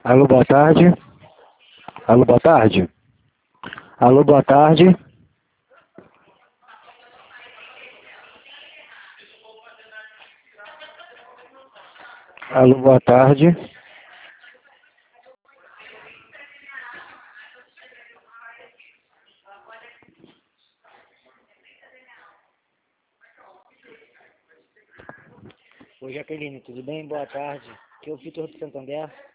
Alô, boa tarde. Alô, boa tarde. Alô, boa tarde. Alô, boa tarde. Oi, Jaqueline, tudo bem? Boa tarde. Aqui é o Vitor de Santander.